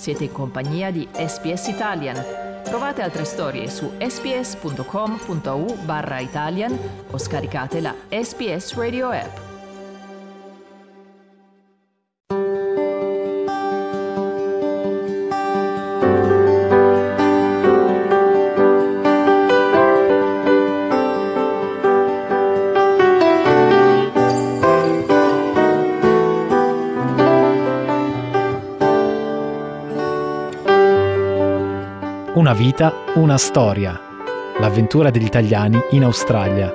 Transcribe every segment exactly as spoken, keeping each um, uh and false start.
Siete in compagnia di S B S Italian. Trovate altre storie su sbs.com.au barra Italian o scaricate la S B S Radio app. Una vita, una storia. L'avventura degli italiani in Australia.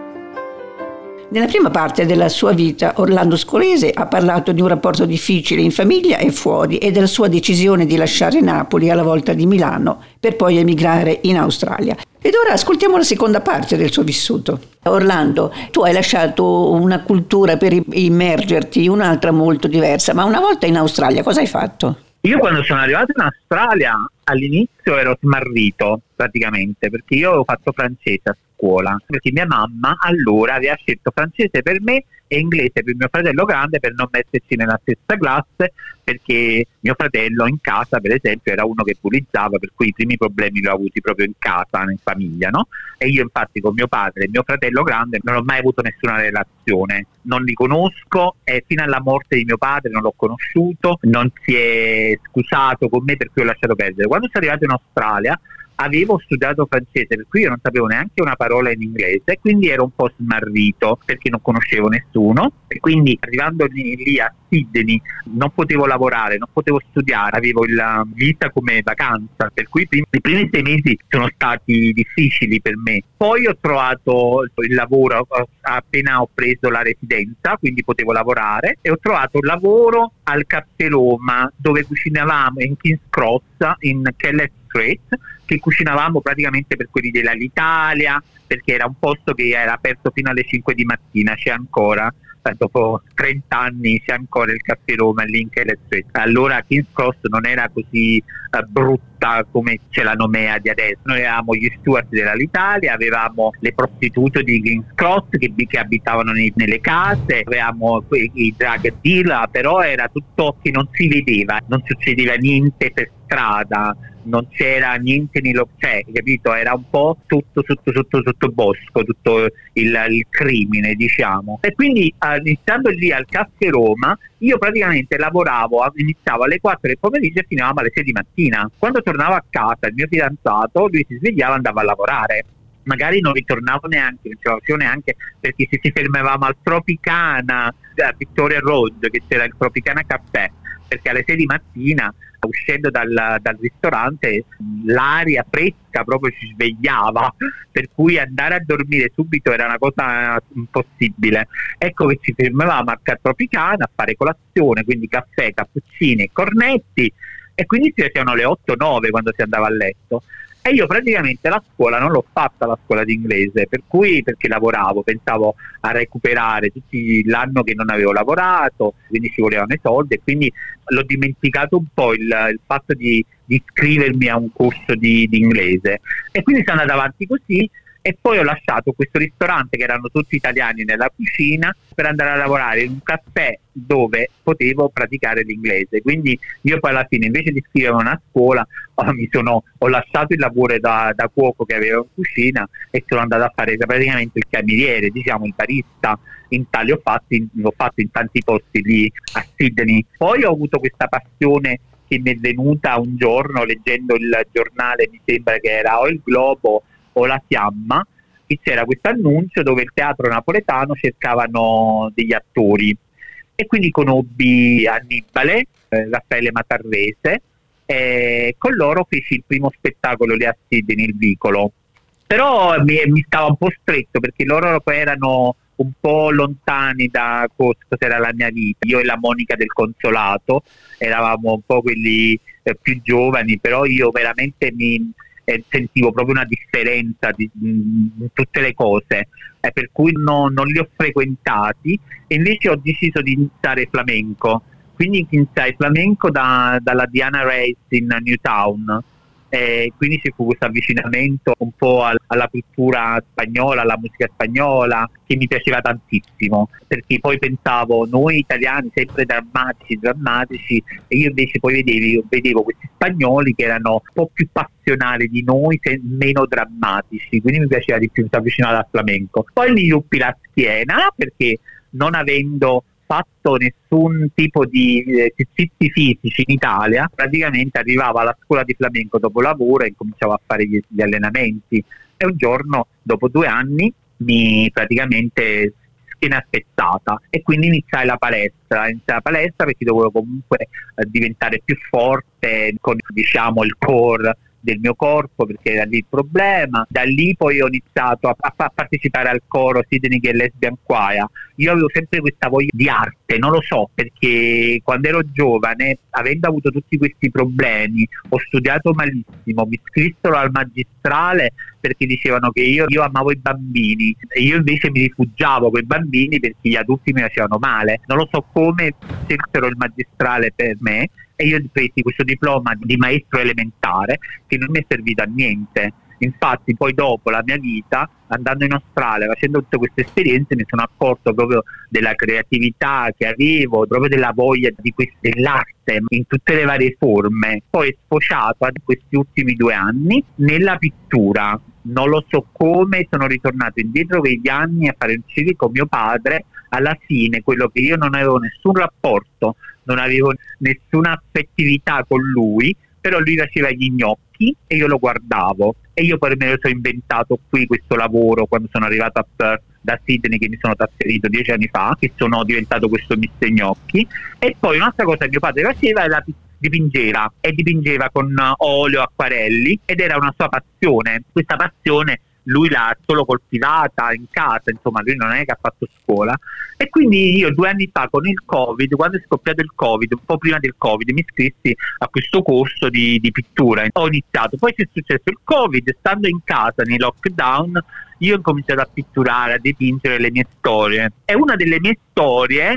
Nella prima parte della sua vita, Orlando Scolese ha parlato di un rapporto difficile in famiglia e fuori e della sua decisione di lasciare Napoli alla volta di Milano per poi emigrare in Australia. Ed ora ascoltiamo la seconda parte del suo vissuto. Orlando, tu hai lasciato una cultura per immergerti, un'altra molto diversa, ma una volta in Australia cosa hai fatto? Io quando sono arrivato in Australia all'inizio ero smarrito praticamente, perché io avevo fatto francese a scuola, perché mia mamma allora aveva scelto francese per me e inglese per mio fratello grande per non metterci nella stessa classe, perché mio fratello in casa per esempio era uno che bullizzava, per cui i primi problemi li ho avuti proprio in casa, in famiglia, no? E io infatti con mio padre e mio fratello grande non ho mai avuto nessuna relazione, non li conosco e fino alla morte di mio padre non l'ho conosciuto, non si è scusato con me per cui ho lasciato perdere. Quando sono arrivato in Australia avevo studiato francese, per cui io non sapevo neanche una parola in inglese, quindi ero un po' smarrito perché non conoscevo nessuno, e quindi arrivando lì, lì a Sydney non potevo lavorare, non potevo studiare, avevo la vita come vacanza, per cui i primi, i primi sei mesi sono stati difficili per me. Poi ho trovato il lavoro appena ho preso la residenza, quindi potevo lavorare, e ho trovato un lavoro al Caffè Roma dove cucinavamo in King's Cross in Kellett Street, che cucinavamo praticamente per quelli dell'Italia, perché era un posto che era aperto fino alle cinque di mattina, c'è ancora, dopo trenta anni c'è ancora il Caffè Roma lì in Kellett Street. Allora King's Cross non era così uh, brutta come c'è la Nomea di adesso. Noi avevamo gli steward dell'Italia, avevamo le prostitute di King's Cross che, che abitavano nei, nelle case, avevamo i, i drug dealer, però era tutto che non si vedeva, non succedeva niente per strada, non c'era niente nello, cioè, capito? Era un po' tutto sotto sotto sotto bosco, tutto il, il crimine, diciamo. E quindi iniziando lì al Caffè Roma, io praticamente lavoravo, iniziavo alle quattro del pomeriggio e finivamo alle sei di mattina. Quando tornavo a casa, il mio fidanzato, lui si svegliava e andava a lavorare. Magari non ritornavo neanche, non ce la facevo neanche, perché se ci fermavamo al Tropicana, a Victoria Road, che c'era il Tropicana Caffè, perché alle sei di mattina, uscendo dal, dal ristorante, l'aria fresca proprio ci svegliava, per cui andare a dormire subito era una cosa impossibile. Ecco che ci fermavamo a Tropicana a fare colazione, quindi caffè, cappuccini e cornetti, e quindi si facevano le otto nove quando si andava a letto. E io praticamente la scuola non l'ho fatta, la scuola di inglese, per cui perché lavoravo, pensavo a recuperare tutti l'anno che non avevo lavorato, quindi ci volevano i soldi, e quindi l'ho dimenticato un po' il, il fatto di, di iscrivermi a un corso di, di inglese. E quindi sono andato avanti così, e poi ho lasciato questo ristorante, che erano tutti italiani nella cucina, per andare a lavorare in un caffè dove potevo praticare l'inglese. Quindi io poi alla fine, invece di iscrivermi a una scuola, oh, mi sono, ho lasciato il lavoro da, da cuoco che avevo in cucina e sono andato a fare praticamente il cameriere, diciamo il barista. In tali ho fatto in, l'ho fatto in tanti posti lì a Sydney. Poi ho avuto questa passione che mi è venuta un giorno leggendo il giornale, mi sembra che era o il Globo o la Fiamma, che c'era questo annuncio dove il teatro napoletano cercavano degli attori, e quindi conobbi Annibale, eh, Raffaele Matarrese, e con loro feci il primo spettacolo lì a Sydney, il Vicolo. Però mi, mi stava un po' stretto, perché loro poi erano un po' lontani da cosa era la mia vita. Io e la Monica del Consolato eravamo un po' quelli eh, più giovani, però io veramente mi eh, sentivo proprio una differenza di, in tutte le cose, eh, per cui no, non li ho frequentati, e invece ho deciso di iniziare flamenco. Quindi iniziai flamenco da, dalla Diana Reis in Newtown, e quindi ci fu questo avvicinamento un po' al, alla cultura spagnola, alla musica spagnola, che mi piaceva tantissimo, perché poi pensavo noi italiani sempre drammatici, drammatici, e io invece poi vedevo, vedevo questi spagnoli che erano un po' più passionali di noi, se, meno drammatici, quindi mi piaceva di più, mi avvicinare al flamenco. Poi mi ruppi la schiena perché non avendo fatto nessun tipo di esercizi fisici in Italia, praticamente arrivavo alla scuola di flamenco dopo lavoro e cominciavo a fare gli, gli allenamenti, e un giorno dopo due anni mi praticamente schiena spezzata e quindi iniziai la palestra, iniziai la palestra perché dovevo comunque eh, diventare più forte con, diciamo, il core del mio corpo, perché era lì il problema. Da lì poi ho iniziato a, a partecipare al coro Sydney Gay Lesbian Choir. Io avevo sempre questa voglia di arte, non lo so, perché quando ero giovane, avendo avuto tutti questi problemi, ho studiato malissimo, mi iscrissero al magistrale perché dicevano che io, io amavo i bambini e io invece mi rifugiavo con i bambini perché gli adulti mi facevano male. Non lo so come scelsero il magistrale per me, e io presi questo diploma di maestro elementare che non mi è servito a niente. Infatti poi dopo la mia vita, andando in Australia, facendo tutte queste esperienze, mi sono accorto proprio della creatività che avevo, proprio della voglia di quest- dell'arte in tutte le varie forme. Poi è sfociato in questi ultimi due anni nella pittura. Non lo so come, sono ritornato indietro quegli anni a fare un C V con mio padre. Alla fine quello che io non avevo nessun rapporto, non avevo nessuna affettività con lui, però lui faceva gli gnocchi e io lo guardavo, e io poi me lo sono inventato qui questo lavoro quando sono arrivato a Perth da Sydney, che mi sono trasferito dieci anni fa, che sono diventato questo mister Gnocchi. E poi un'altra cosa che mio padre faceva è la dipingeva, e dipingeva con olio, acquarelli, ed era una sua passione. Questa passione lui l'ha solo coltivata in casa, insomma lui non è che ha fatto scuola. E quindi io due anni fa con il Covid, quando è scoppiato il Covid, un po' prima del Covid, mi iscrissi a questo corso di, di pittura. Ho iniziato, poi è successo il Covid, stando in casa nei lockdown io ho cominciato a pitturare, a dipingere le mie storie, e una delle mie storie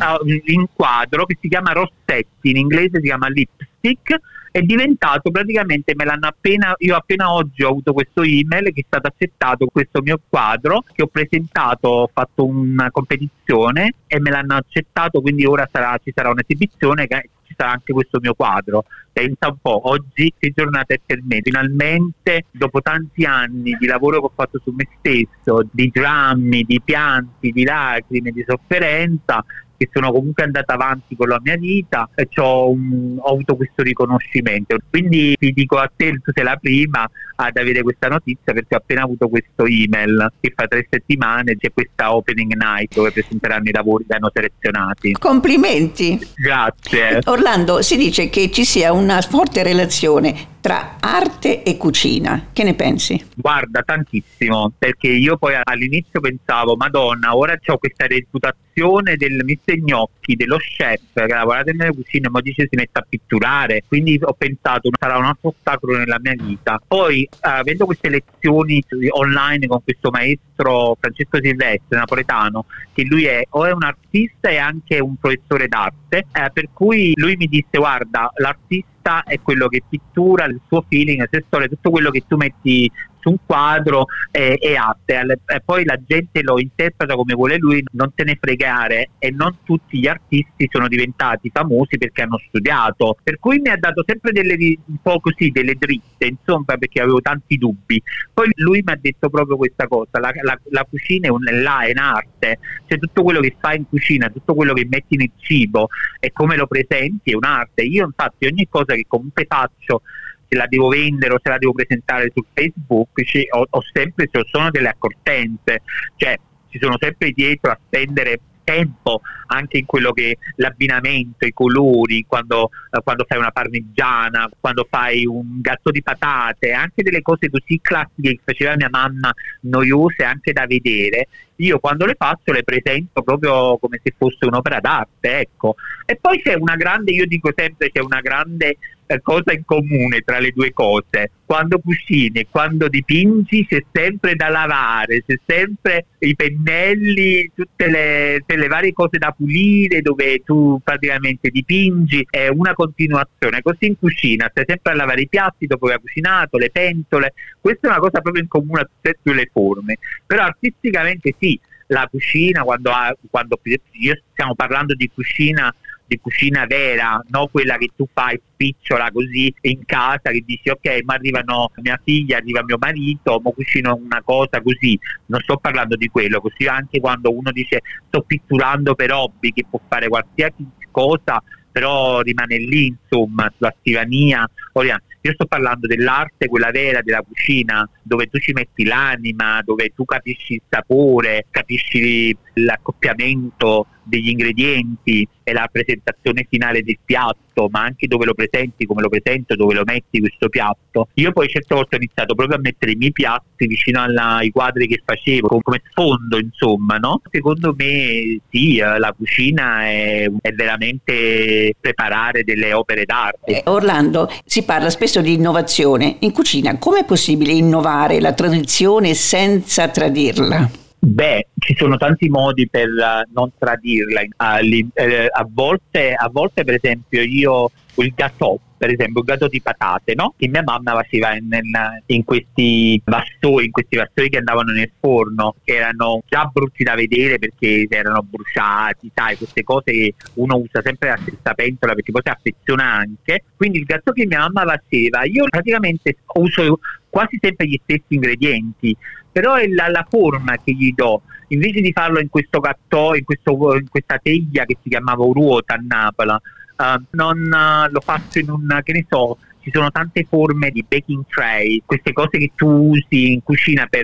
in quadro, che si chiama Rossetti, in inglese si chiama Lipstick, è diventato praticamente, me l'hanno appena, io appena oggi ho avuto questo email che è stato accettato questo mio quadro, che ho presentato, ho fatto una competizione e me l'hanno accettato, quindi ora sarà, ci sarà un'esibizione che ci sarà anche questo mio quadro. Pensa un po', oggi che giornata è per me, finalmente dopo tanti anni di lavoro che ho fatto su me stesso, di drammi, di pianti, di lacrime, di sofferenza, che sono comunque andata avanti con la mia vita, e ho, un, ho avuto questo riconoscimento. Quindi ti dico a te, tu sei la prima ad avere questa notizia, perché ho appena avuto questo email che fa tre settimane c'è questa opening night dove presenteranno i lavori che hanno selezionati. Complimenti. Grazie. Orlando, si dice che ci sia una forte relazione tra arte e cucina. Che ne pensi? Guarda, tantissimo, perché io poi all'inizio pensavo, Madonna, ora c'ho questa reputazione del mister Gnocchi, dello chef che ha lavorato nelle cucine, ma dice si mette a pitturare, quindi ho pensato sarà un altro ostacolo nella mia vita. Poi avendo queste lezioni online con questo maestro Francesco Silvestri, napoletano, che lui è o è un artista e anche un professore d'arte, eh, per cui lui mi disse, guarda, l'artista è quello che pittura, il suo feeling, le sue storie, tutto quello che tu metti su un quadro è, è arte, e poi la gente lo interpreta come vuole lui, non te ne fregare. E non tutti gli artisti sono diventati famosi perché hanno studiato, per cui mi ha dato sempre delle un po' così delle dritte, insomma, perché avevo tanti dubbi. Poi lui mi ha detto proprio questa cosa, la, la, la cucina è, un, là, è un'arte, cioè tutto quello che fai in cucina, tutto quello che metti nel cibo e come lo presenti è un'arte. Io infatti ogni cosa che comunque faccio, se la devo vendere o se la devo presentare su Facebook, ci, ho, ho sempre, ci sono delle accortenze, cioè ci sono sempre dietro a spendere tempo anche in quello che è l'abbinamento, i colori, quando, eh, quando fai una parmigiana, quando fai un gatto di patate, anche delle cose così classiche che faceva mia mamma, noiose anche da vedere, io quando le faccio le presento proprio come se fosse un'opera d'arte, ecco. E poi c'è una grande, io dico sempre, c'è una grande eh, cosa in comune tra le due cose. Quando cucini e quando dipingi c'è sempre da lavare, c'è sempre i pennelli, tutte le, tutte le varie cose da pulire, dove tu praticamente dipingi, è una continuazione. Così in cucina stai sempre a lavare i piatti dopo che hai cucinato, le pentole, questa è una cosa proprio in comune a tutte e due le forme. Però artisticamente sì, la cucina, quando, ha, quando io stiamo parlando di cucina di cucina vera, no quella che tu fai spicciola così in casa, che dici ok, ma arrivano mia figlia, arriva mio marito, mo cucino una cosa così. Non sto parlando di quello. Così anche quando uno dice sto pitturando per hobby, che può fare qualsiasi cosa, però rimane lì, insomma, sulla scrivania. Io sto parlando dell'arte, quella vera, della cucina, dove tu ci metti l'anima, dove tu capisci il sapore, capisci l'accoppiamento degli ingredienti e la presentazione finale del piatto, ma anche dove lo presenti, come lo presento, dove lo metti questo piatto. Io poi certe volte ho iniziato proprio a mettere i miei piatti vicino alla, ai quadri che facevo, come sfondo, insomma, no? Secondo me sì, la cucina è, è veramente preparare delle opere d'arte. Eh, Orlando, si parla spesso di innovazione. In cucina come è possibile innovare la tradizione senza tradirla? Beh, ci sono tanti modi per uh, non tradirla. Uh, eh, a, volte, a volte, per esempio, io il gâteau, per esempio, il gâteau di patate, no? Che mia mamma faceva in, in questi vassoi, in questi vassoi che andavano nel forno, che erano già brutti da vedere perché erano bruciati, sai, queste cose che uno usa sempre la stessa pentola perché poi si affeziona anche. Quindi il gâteau che mia mamma faceva, io praticamente uso quasi sempre gli stessi ingredienti, però è la, la forma che gli do. Invece di farlo in questo gâteau, in, questo, in questa teglia che si chiamava ruota a Napoli, uh, non uh, lo faccio in un, che ne so, ci sono tante forme di baking tray, queste cose che tu usi in cucina per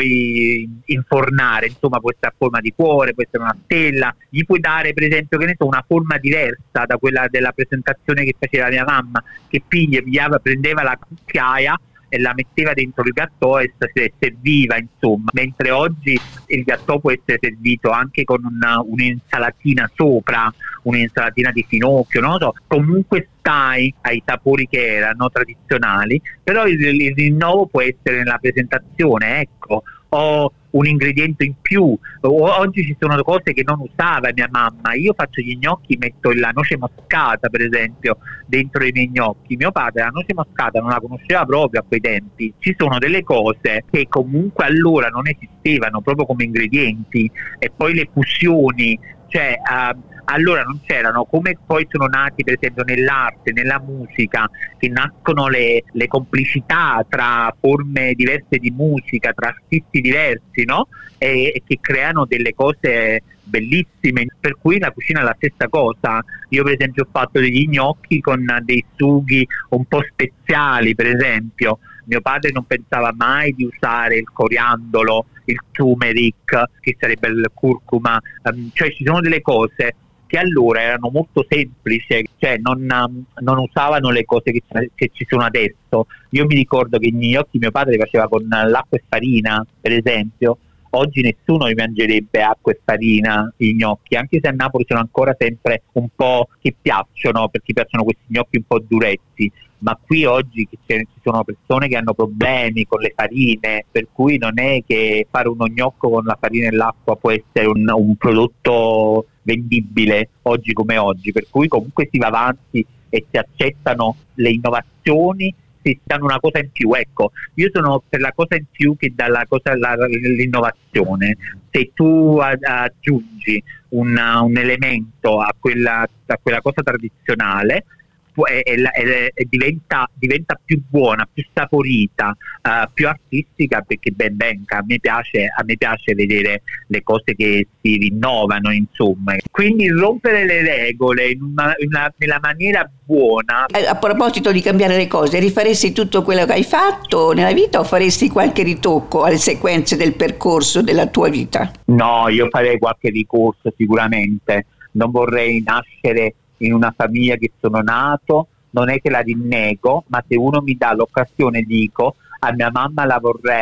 poi infornare, insomma può essere a forma di cuore, può essere una stella, gli puoi dare per esempio, che ne so, una forma diversa da quella della presentazione che faceva mia mamma, che piglia, pigliava, prendeva la cucchiaia e la metteva dentro il gâteau e si serviva, insomma. Mentre oggi il gâteau può essere servito anche con una, un'insalatina sopra, un'insalatina di finocchio, non lo so. Comunque stai ai sapori che erano tradizionali, però il, il rinnovo può essere nella presentazione, ecco, o un ingrediente in più. O, oggi ci sono cose che non usava mia mamma. Io faccio gli gnocchi, metto la noce moscata per esempio dentro i miei gnocchi. Mio padre la noce moscata non la conosceva proprio a quei tempi. Ci sono delle cose che comunque allora non esistevano proprio come ingredienti, e poi le fusioni, cioè uh, allora non c'erano, come poi sono nati per esempio nell'arte, nella musica, che nascono le, le complicità tra forme diverse di musica, tra artisti diversi, no? E, e che creano delle cose bellissime. Per cui la cucina è la stessa cosa. Io per esempio ho fatto degli gnocchi con dei sughi un po' speziali, per esempio. Mio padre non pensava mai di usare il coriandolo, il turmeric, che sarebbe il curcuma, um, cioè ci sono delle cose che allora erano molto semplici, cioè non, um, non usavano le cose che, che ci sono adesso. Io mi ricordo che gli gnocchi mio padre faceva con l'acqua e farina, per esempio. Oggi nessuno mi mangerebbe acqua e farina i gnocchi, anche se a Napoli sono ancora sempre un po' che piacciono, perché piacciono questi gnocchi un po' duretti, ma qui oggi ci sono persone che hanno problemi con le farine, per cui non è che fare uno gnocco con la farina e l'acqua può essere un, un prodotto vendibile oggi come oggi, per cui comunque si va avanti e si accettano le innovazioni, si danno una cosa in più. Ecco, io sono per la cosa in più che dà la cosa, la, l'innovazione. Se tu aggiungi un, un elemento a quella, a quella cosa tradizionale, E, e, e, e diventa, diventa più buona, più saporita, uh, più artistica, perché ben venga, a me piace, a me piace vedere le cose che si rinnovano, insomma. Quindi rompere le regole in una, in una, nella maniera buona. A proposito di cambiare le cose, rifaresti tutto quello che hai fatto nella vita o faresti qualche ritocco alle sequenze del percorso della tua vita? No, io farei qualche ricorso sicuramente. Non vorrei nascere in una famiglia che sono nato, non è che la rinnego, ma se uno mi dà l'occasione dico a mia mamma la vorrei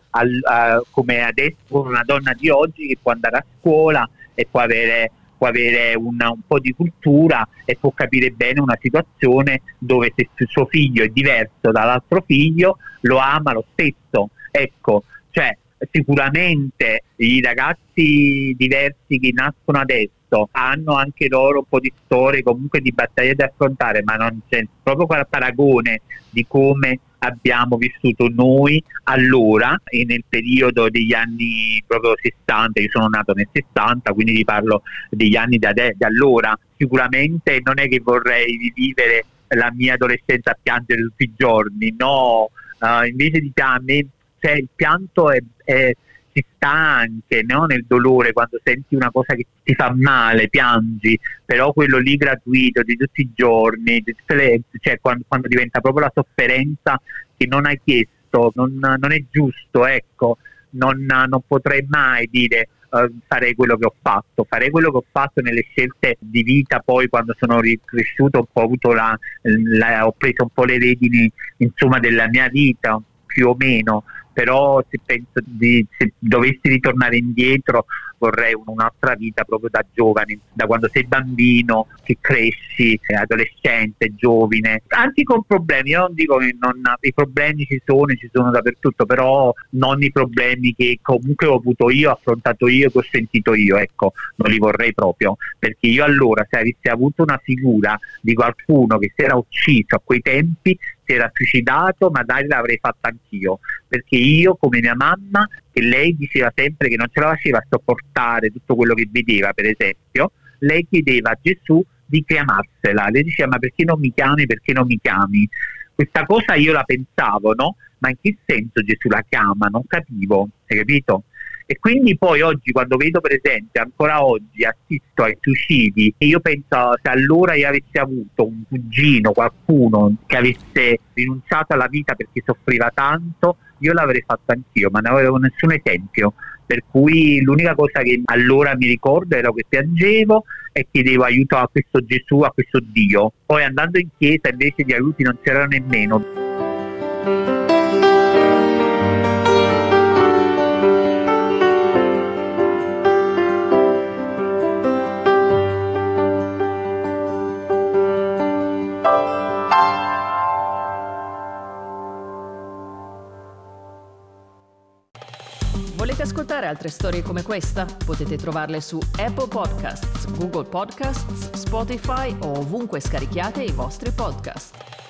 al, uh, come adesso con una donna di oggi che può andare a scuola e può avere, può avere una, un po' di cultura e può capire bene una situazione dove se il suo figlio è diverso dall'altro figlio lo ama lo stesso. Ecco, cioè sicuramente i ragazzi diversi che nascono adesso hanno anche loro un po' di storie, comunque di battaglie da affrontare, ma non c'è proprio quel paragone di come abbiamo vissuto noi allora e nel periodo degli anni proprio sessanta. Io sono nato nel sessanta, quindi vi parlo degli anni da, de- da allora. Sicuramente non è che vorrei rivivere la mia adolescenza a piangere tutti i giorni, no, uh, invece di a me, cioè, il pianto è, è, ci sta anche, no? Nel dolore, quando senti una cosa che ti fa male, piangi, però quello lì gratuito di tutti i giorni, di tutte le, cioè quando, quando diventa proprio la sofferenza che non hai chiesto, non, non è giusto, ecco, non, non potrei mai dire uh, farei quello che ho fatto, farei quello che ho fatto nelle scelte di vita. Poi quando sono cresciuto un po' avuto la, la, ho preso un po' le redini, insomma, della mia vita, più o meno. Però se penso di, se dovessi ritornare indietro vorrei un'altra vita proprio da giovane, da quando sei bambino, che cresci, adolescente, giovane, anche con problemi. Io non dico che non, i problemi ci sono, ci sono dappertutto, però non i problemi che comunque ho avuto io, ho affrontato io, che ho sentito io, ecco, non li vorrei proprio, perché io allora, se avessi avuto una figura di qualcuno che si era ucciso a quei tempi, si era suicidato, magari l'avrei fatta anch'io, perché io, come mia mamma, che lei diceva sempre che non ce la faceva a sopportare tutto quello che vedeva, per esempio, lei chiedeva a Gesù di chiamarsela. Lei diceva: ma perché non mi chiami, perché non mi chiami? Questa cosa io la pensavo, no? Ma in che senso Gesù la chiama? Non capivo, hai capito? E quindi poi oggi, quando vedo, per esempio, ancora oggi assisto ai suicidi, e io penso, se allora io avessi avuto un cugino, qualcuno che avesse rinunciato alla vita perché soffriva tanto, io l'avrei fatto anch'io, ma non avevo nessun esempio. Per cui l'unica cosa che allora mi ricordo era che piangevo e chiedevo aiuto a questo Gesù, a questo Dio. Poi andando in chiesa invece di aiuti non c'era nemmeno. Volete ascoltare altre storie come questa? Potete trovarle su Apple Podcasts, Google Podcasts, Spotify o ovunque scarichiate i vostri podcast.